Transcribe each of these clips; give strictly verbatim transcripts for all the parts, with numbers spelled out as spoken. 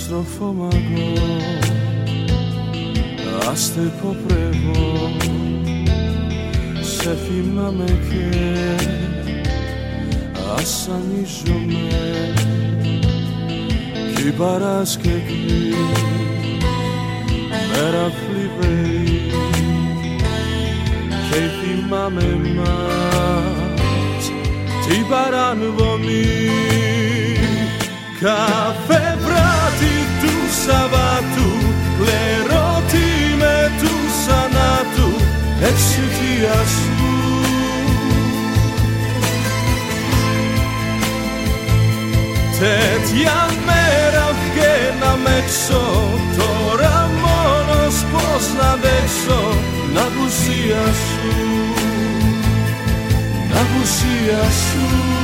στροφόμαγο, άστεπο πρέβω, σε θυμάμαι και ασανίζομαι. Κι η Παρασκευή, μέρα φλιβερή, και θυμάμαι μας την παρανομή. Κάθε βράδυ του Σαββάτου, κλερώτη με του θανάτου, εξαιτία σου. Τέτοια μέρα βγαίναμε έξω, τώρα μόνος πώς να αντέξω την απουσία σου, την απουσία σου,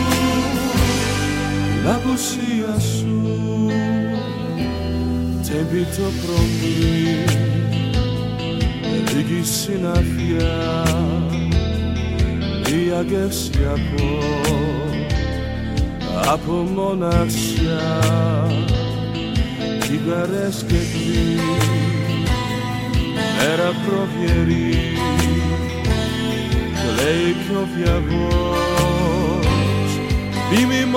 την απουσία σου. Τέμπει το πρωί, λίγη συναφιά, μία γεύση από από μοναξιά, κιγκαρές και κλί, μέρα προβιερή, κλαίει κι ο βιαγός, πίμη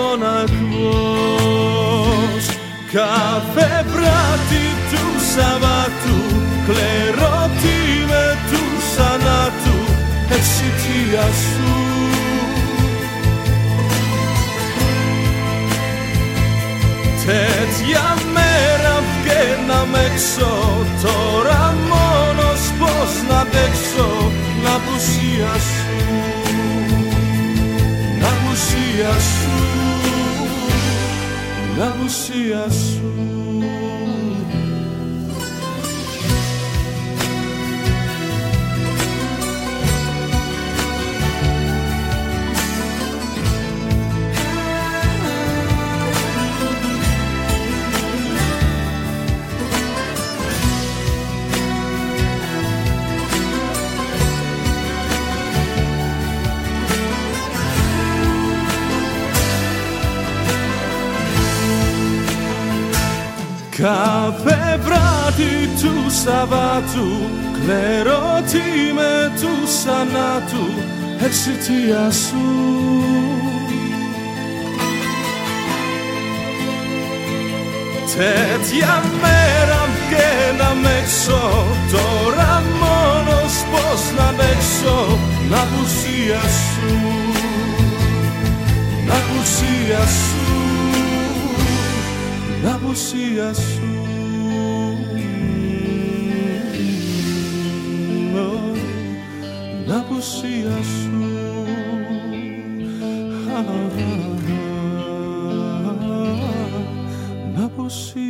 μοναχός. Κάθε βράδυ του Σαββάτου, κλερώτη με του θανάτου, εξαιτία σου. Τέτοια μέρα βγαίναμε έξω, τώρα μόνος πώς να αντέξω την απουσία σου, την απουσία σου, την απουσία σου. Κάθε βράδυ του Σαββάτου, κλερώτη με του θανάτου, εξαιτία σου. Τέτοια μέρα βγαίναμε έξω, τώρα μόνος πώς να αντέξω την απουσία σου, την απουσία σου, την απουσία σου. Την απουσία σου. Την απουσία